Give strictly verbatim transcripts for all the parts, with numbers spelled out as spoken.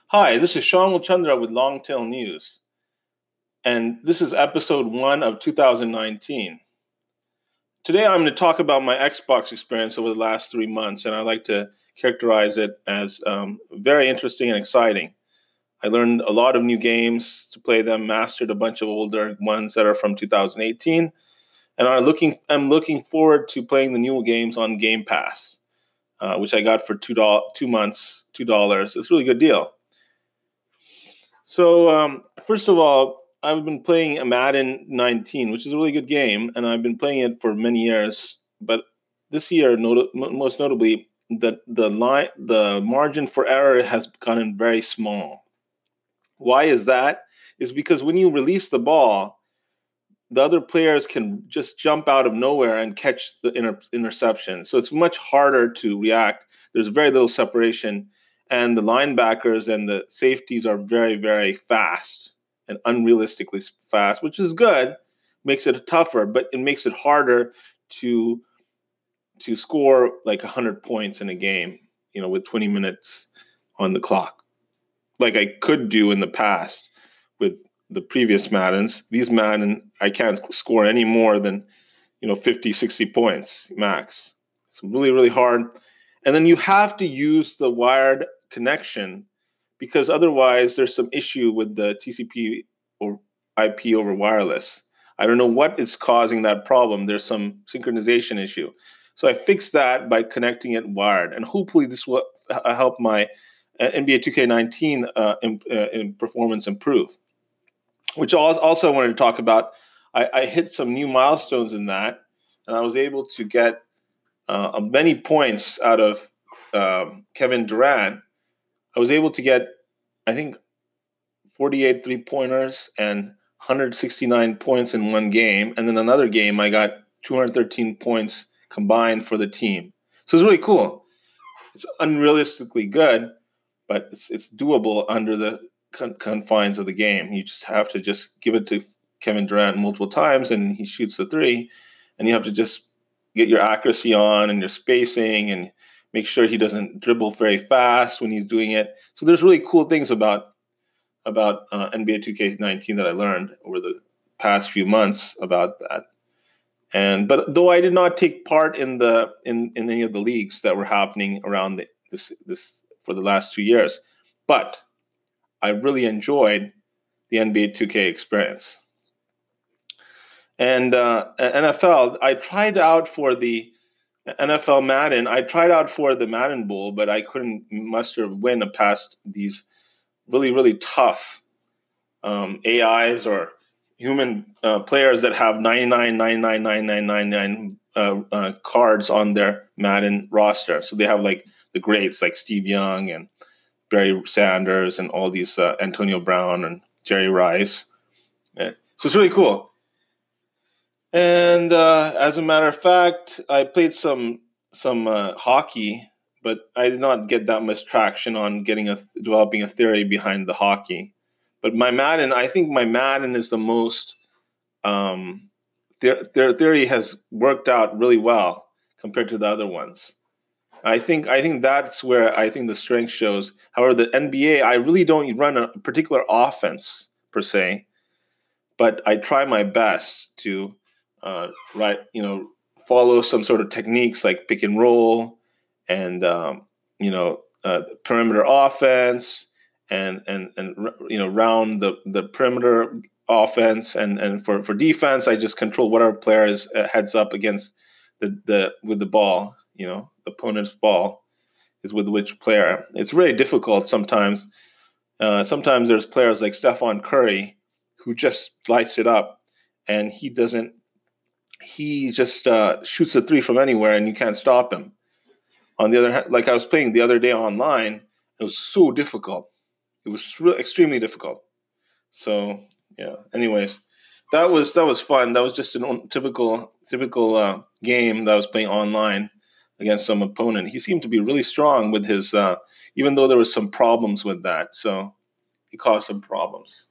Hi, this is Sean Mulchandra with Longtail News, and this is episode one of two thousand nineteen. Today I'm going to talk about my Xbox experience over the last three months, and I like to characterize it as um, very interesting and exciting. I learned a lot of new games to play them, mastered a bunch of older ones that are from two thousand eighteen, and are looking, I'm looking forward to playing the new games on Game Pass, uh, which I got for two, do- two months, two dollars. It's a really good deal. So, um, first of all, I've been playing a Madden nineteen, which is a really good game, and I've been playing it for many years. But this year, not- most notably, the the line, the margin for error has gotten very small. Why is that? Is because when you release the ball, the other players can just jump out of nowhere and catch the inter- interception. So it's much harder to react. There's very little separation, and the linebackers and the safeties are very, very fast and unrealistically fast, which is good. Makes it tougher, but it makes it harder to to score like one hundred points in a game, you know, with twenty minutes on the clock, like I could do in the past with the previous Maddens. These Madden, I can't score any more than, you know, fifty, sixty points max. It's really, really hard. And then you have to use the wired connection because otherwise there's some issue with the T C P or I P over wireless. I don't know what is causing that problem. There's some synchronization issue. So I fixed that by connecting it wired. And hopefully this will help my N B A two K nineteen uh, in, uh, in performance improve. Which also I wanted to talk about. I, I hit some new milestones in that, and I was able to get uh, many points out of um, Kevin Durant. I was able to get, I think, forty-eight three-pointers and one hundred sixty-nine points in one game. And then another game, I got two hundred thirteen points combined for the team. So it's really cool. It's unrealistically good, but it's, it's doable under the con- confines of the game. You just have to just give it to Kevin Durant multiple times, and he shoots the three, and you have to just get your accuracy on and your spacing and make sure he doesn't dribble very fast when he's doing it. So there's really cool things about about uh, N B A two K nineteen that I learned over the past few months about that. And but though I did not take part in the in, in any of the leagues that were happening around the, this this for the last two years, but I really enjoyed the N B A two K experience. And uh, N F L, I tried out for the N F L Madden. I tried out for the Madden Bowl, but I couldn't muster a win past these really, really tough um, A Is or human uh, players that have ninety-nine, ninety-nine, ninety-nine, ninety-nine uh, uh, cards on their Madden roster. So they have like the greats like Steve Young and Barry Sanders and all these uh, Antonio Brown and Jerry Rice. Yeah. So it's really cool. And uh, as a matter of fact, I played some some uh, hockey, but I did not get that much traction on getting a developing a theory behind the hockey. But my Madden, I think my Madden is the most. Um, their their theory has worked out really well compared to the other ones. I think I think that's where I think the strength shows. However, the N B A, I really don't run a particular offense per se, but I try my best to uh, right, you know, follow some sort of techniques like pick and roll, and um, you know, uh, perimeter offense, and and and you know, round the the perimeter offense, and and for for defense, I just control whatever player is uh, heads up against the the with the ball, you know, the opponent's ball is with which player. It's very difficult sometimes. Uh, sometimes there's players like Stephon Curry who just lights it up, and he doesn't. He just uh, shoots a three from anywhere, and you can't stop him. On the other hand, like I was playing the other day online, it was so difficult. It was really extremely difficult. So yeah. Anyways, that was that was fun. That was just a typical typical uh, game that I was playing online against some opponent. He seemed to be really strong with his, uh, even though there was some problems with that. So he caused some problems.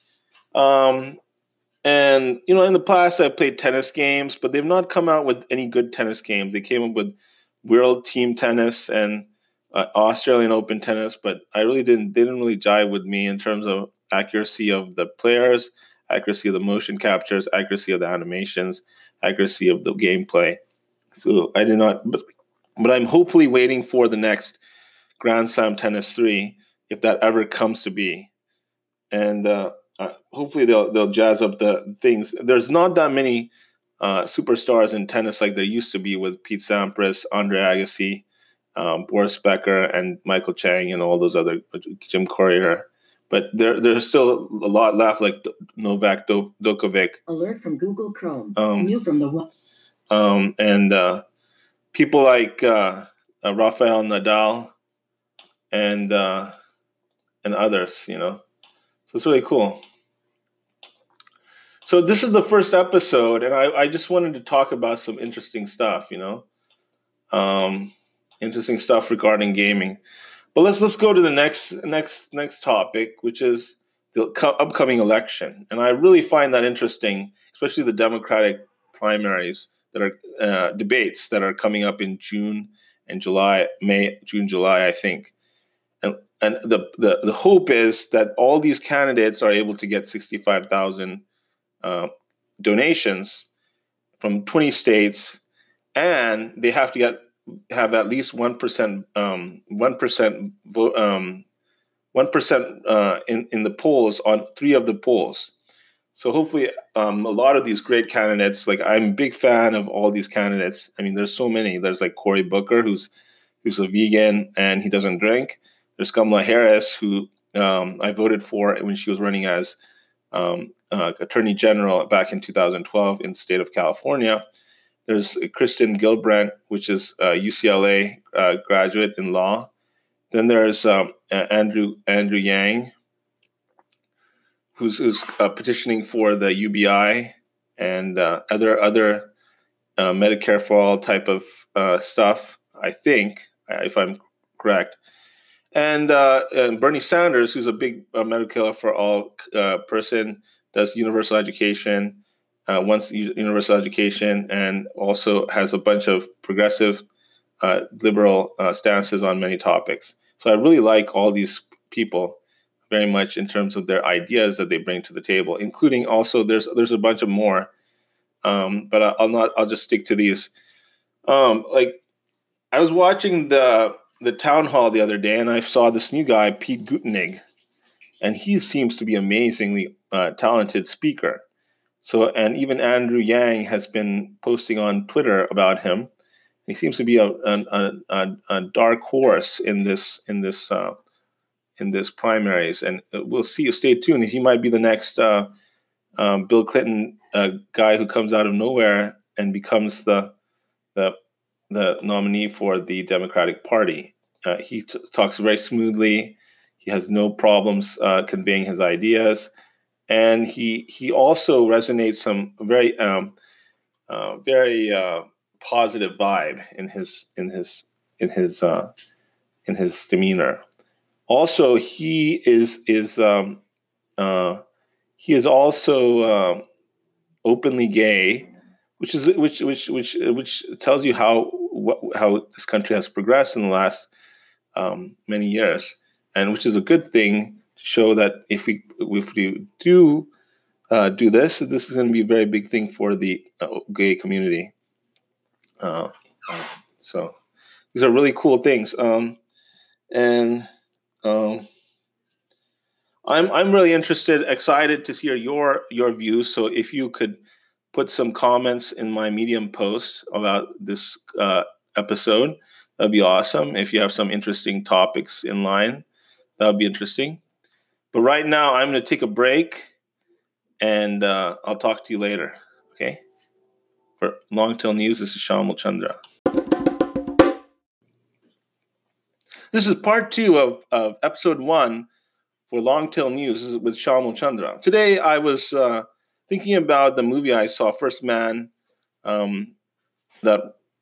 Um, and you know, in the past, I played tennis games, but they've not come out with any good tennis games. They came up with World Team Tennis and uh, Australian Open tennis, but I really didn't didn't really jive with me in terms of accuracy of the players, accuracy of the motion captures, accuracy of the animations, accuracy of the gameplay. So I did not, but, but I'm hopefully waiting for the next Grand Slam Tennis three, if that ever comes to be. And uh, uh, hopefully they'll they'll jazz up the things. There's not that many uh, superstars in tennis like there used to be with Pete Sampras, Andre Agassi, um, Boris Becker, and Michael Chang, and all those other, Jim Courier. But there there's still a lot left, like Novak Djokovic. Alert from Google Chrome. Um, New from the um, and uh, people like uh, uh, Rafael Nadal and uh, and others, you know. So it's really cool. So this is the first episode, and I, I just wanted to talk about some interesting stuff, you know, um, interesting stuff regarding gaming. But let's let's go to the next next next topic, which is the co- upcoming election, and I really find that interesting, especially the Democratic primaries that are uh, debates that are coming up in June and July, May, June, July, I think. And and the, the, the hope is that all these candidates are able to get sixty-five thousand uh, donations from twenty states, and they have to get have at least one percent um, one percent vote um, one percent uh, in in the polls on three of the polls. So hopefully, um, a lot of these great candidates. Like I'm a big fan of all these candidates. I mean, there's so many. There's like Cory Booker, who's who's a vegan and he doesn't drink. There's Kamala Harris, who um, I voted for when she was running as um, uh, Attorney General back in two thousand twelve in the state of California. There's Kristen Gillibrand, which is a U C L A uh, graduate in law. Then there's um, Andrew Andrew Yang, who's, who's uh, petitioning for the U B I and uh, other other uh, Medicare for all type of uh, stuff, I think, if I'm correct. And, uh, and Bernie Sanders, who's a big uh, Medicare for all uh, person, does universal education, uh, wants universal education, and also has a bunch of progressive uh, liberal uh, stances on many topics. So I really like all these people very much in terms of their ideas that they bring to the table, including also there's there's a bunch of more, um, but I'll not I'll just stick to these. Um, like I was watching the the town hall the other day, and I saw this new guy, Pete Buttigieg, and he seems to be amazingly uh, talented speaker. So, and even Andrew Yang has been posting on Twitter about him. He seems to be a a, a, a dark horse in this in this uh, in this primaries, and we'll see. Stay tuned. He might be the next uh, um, Bill Clinton uh, guy who comes out of nowhere and becomes the the the nominee for the Democratic Party. Uh, he t- talks very smoothly. He has no problems uh, conveying his ideas, and he he also resonates some very um, uh, very uh, positive vibe in his in his in his uh, in his demeanor. Also, he is is um, uh, he is also um, openly gay, which is which which which which tells you how what, how this country has progressed in the last um, many years, and which is a good thing to show that if we if we do uh, do this, this is going to be a very big thing for the uh, gay community. Uh, so these are really cool things, um, and um, I'm I'm really interested, excited to hear your your views. So if you could put some comments in my Medium post about this uh, episode, that'd be awesome. If you have some interesting topics in line, that would be interesting. But right now, I'm going to take a break, and uh, I'll talk to you later. Okay? For Longtail News, this is Shyam Mulchandra. This is part two of, of episode one for Longtail News. This is with Shyam Mulchandra. Today, I was uh, thinking about the movie I saw, First Man, um, that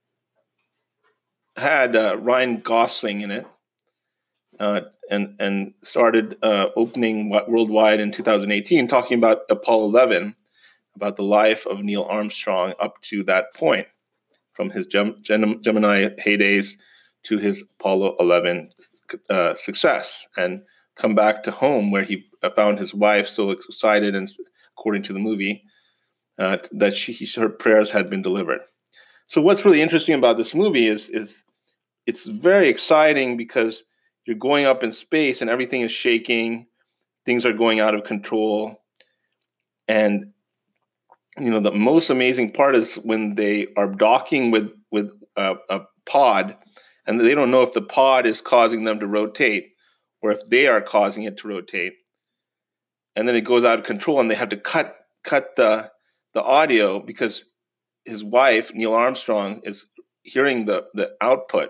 had uh, Ryan Gosling in it, uh, and and started uh, opening worldwide in two thousand eighteen, talking about Apollo eleven, about the life of Neil Armstrong up to that point, from his Gem- Gem- Gemini heydays to his Apollo eleven uh, success and come back to home, where he found his wife so excited, and according to the movie, uh, that she, her prayers had been delivered. So what's really interesting about this movie is, is it's very exciting because you're going up in space and everything is shaking, things are going out of control. And, you know, the most amazing part is when they are docking with, with a, a pod, and they don't know if the pod is causing them to rotate or if they are causing it to rotate. And then it goes out of control, and they have to cut cut the the audio because his wife, Neil Armstrong, is hearing the, the output.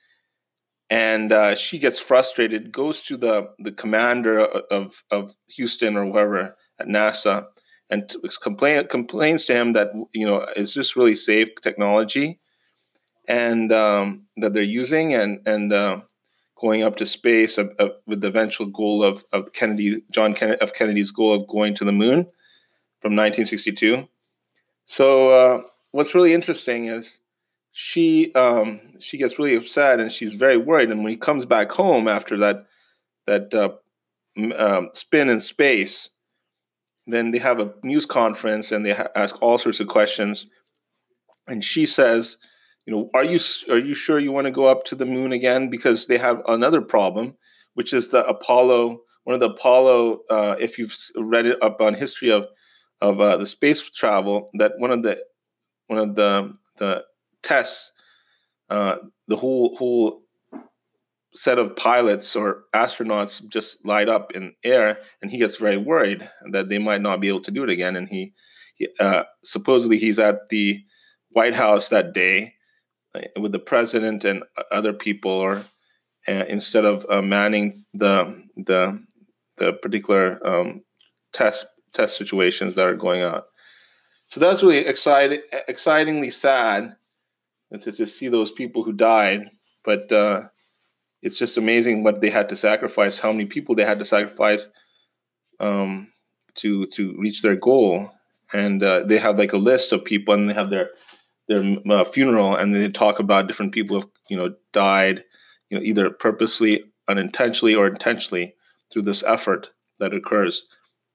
And uh, she gets frustrated, goes to the, the commander of, of Houston or whoever at NASA, and t- complain, complains to him that, you know, it's just really safe technology, and um, that they're using, and and uh, going up to space uh, uh, with the eventual goal of of Kennedy, John Kennedy, of Kennedy's goal of going to the moon from nineteen sixty-two. So uh, what's really interesting is she um, she gets really upset, and she's very worried. And when he comes back home after that that uh, um, spin in space, then they have a news conference and they ha- ask all sorts of questions. And she says, you know, are you are you sure you want to go up to the moon again? Because they have another problem, which is the Apollo, one of the Apollo, uh, if you've read it up on history of of uh, the space travel, that one of the one of the the tests, uh, the whole whole set of pilots or astronauts just light up in air, and he gets very worried that they might not be able to do it again. And he, he uh, supposedly he's at the White House that day with the president and other people, or uh, instead of uh, manning the the the particular um, test test situations that are going on. So that's really exciting, excitingly sad to, to see those people who died, but uh, it's just amazing what they had to sacrifice, how many people they had to sacrifice um, to to reach their goal. And uh, they have like a list of people, and they have their their uh, funeral, and they talk about different people who, you know, died, you know, either purposely, unintentionally, or intentionally through this effort that occurs.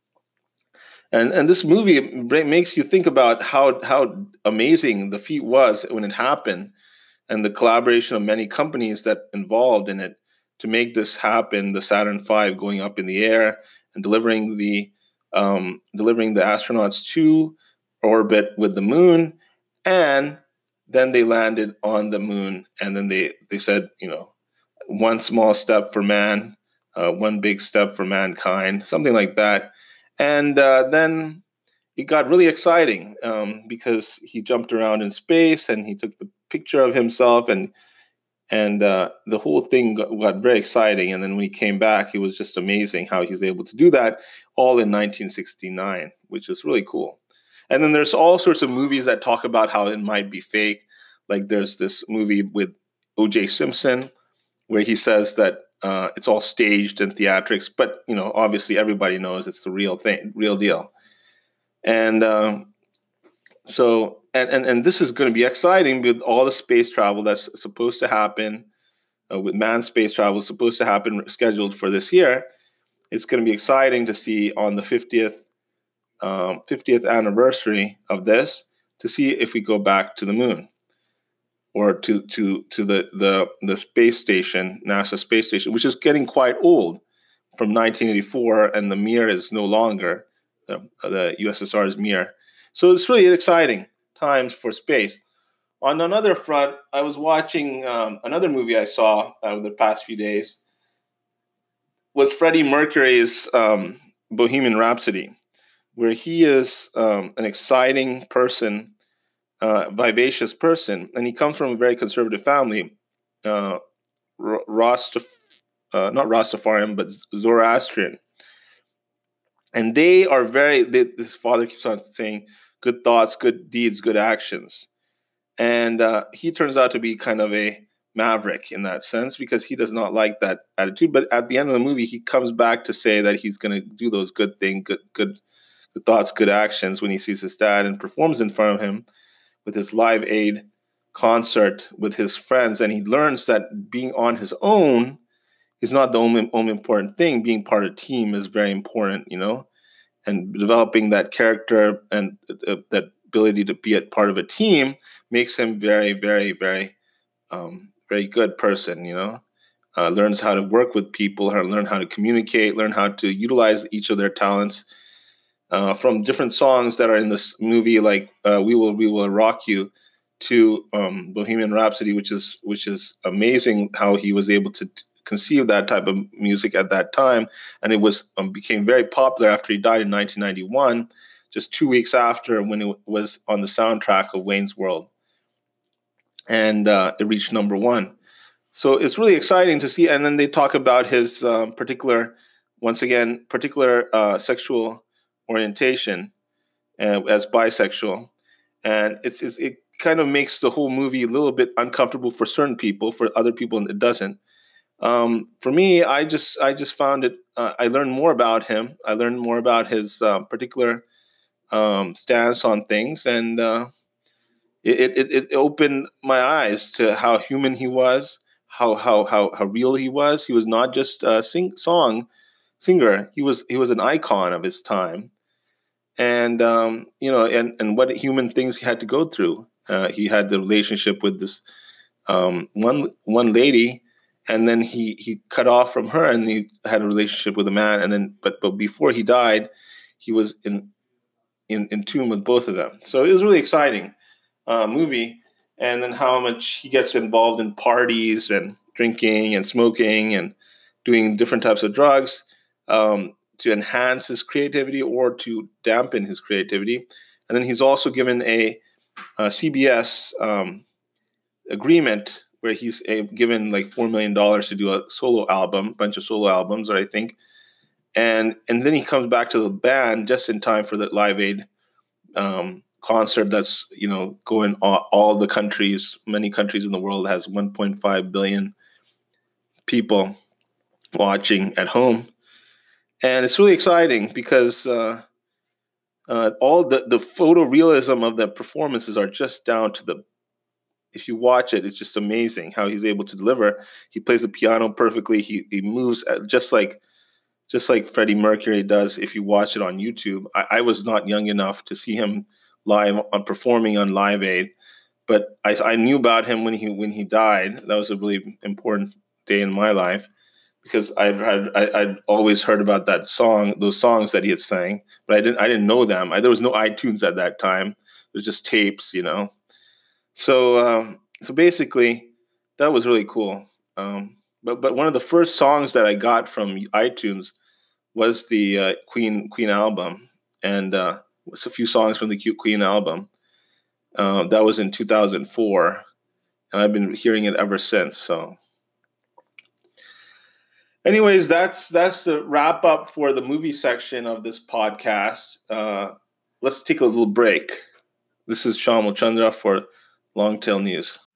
And and this movie makes you think about how how amazing the feat was when it happened, and the collaboration of many companies that involved in it to make this happen. The Saturn five going up in the air and delivering the um, delivering the astronauts to orbit with the moon, and then they landed on the moon. And then they they said, you know, one small step for man, uh, one big step for mankind, something like that. And uh, then it got really exciting um, because he jumped around in space and he took the picture of himself, and and uh, the whole thing got, got very exciting. And then when he came back, it was just amazing how he was able to do that all in nineteen sixty-nine, which is really cool. And then there's all sorts of movies that talk about how it might be fake. Like there's this movie with O J Simpson where he says that uh, it's all staged and theatrics, but you know, obviously everybody knows it's the real thing, real deal. And um, so, and, and and this is going to be exciting with all the space travel that's supposed to happen, uh, with manned space travel supposed to happen, scheduled for this year. It's going to be exciting to see on the fiftieth um, fiftieth anniversary of this, to see if we go back to the moon, or to to to the the the space station, NASA space station, which is getting quite old, from nineteen eighty-four, and the Mir is no longer the, the U S S R's Mir. So it's really exciting times for space. On another front, I was watching um, another movie I saw over the past few days was Freddie Mercury's um, Bohemian Rhapsody, where he is um, an exciting person, uh, vivacious person, and he comes from a very conservative family, uh, Rastaf- uh, not Rastafarian, but Zoroastrian. And they are very, they, his father keeps on saying, good thoughts, good deeds, good actions. And uh, he turns out to be kind of a maverick in that sense, because he does not like that attitude. But at the end of the movie, he comes back to say that he's going to do those good things, good, good, good thoughts, good actions when he sees his dad, and performs in front of him with his Live Aid concert with his friends, and he learns that being on his own is not the only, only important thing. Being part of a team is very important, you know, and developing that character and uh, that ability to be a part of a team makes him very, very, very, um, very good person, you know. Uh, learns how to work with people, how to learn how to communicate, learn how to utilize each of their talents. Uh, from different songs that are in this movie, like uh, "We Will, We Will Rock You," to um, Bohemian Rhapsody, which is which is amazing how he was able to t- conceive that type of music at that time, and it was um, became very popular after he died in nineteen ninety-one, just two weeks after when it was on the soundtrack of Wayne's World, and uh, it reached number one. So it's really exciting to see. And then they talk about his um, particular, once again, particular uh, sexual orientation uh, as bisexual, and it's, it's it kind of makes the whole movie a little bit uncomfortable for certain people. For other people, it doesn't. Um, for me, I just I just found it. Uh, I learned more about him. I learned more about his uh, particular um, stance on things, and uh, it, it it opened my eyes to how human he was, how how how how real he was. He was not just a sing song singer. He was he was an icon of his time, and um, you know, and and what human things he had to go through. Uh, he had the relationship with this um, one one lady, and then he he cut off from her, and he had a relationship with a man, and then but but before he died, he was in in in tune with both of them. So it was really exciting uh, movie, and then how much he gets involved in parties and drinking and smoking and doing different types of drugs. Um, to enhance his creativity or to dampen his creativity. And then he's also given a, a C B S um, agreement where he's a, given like four million dollars to do a solo album, a bunch of solo albums, I think. And and then he comes back to the band just in time for the Live Aid um, concert that's, you know, going all, all the countries, many countries in the world, has one point five billion people watching at home. And it's really exciting because uh, uh, all the, the photorealism of the performances are just down to the, if you watch it, it's just amazing how he's able to deliver. He plays the piano perfectly. He he moves just like just like Freddie Mercury does. If you watch it on YouTube, I, I was not young enough to see him live on performing on Live Aid, but I, I knew about him when he when he died. That was a really important day in my life, because I'd, I'd, I'd always heard about that song, those songs that he had sang, but I didn't I didn't know them. I, there was no iTunes at that time. It was just tapes, you know. So um, so basically, that was really cool. Um, but but one of the first songs that I got from iTunes was the uh, Queen Queen album, and uh, it's a few songs from the Queen album. Uh, that was in two thousand four, and I've been hearing it ever since. So. Anyways, that's that's the wrap up for the movie section of this podcast. Uh, let's take a little break. This is Shyam Chandra for Long Tail News.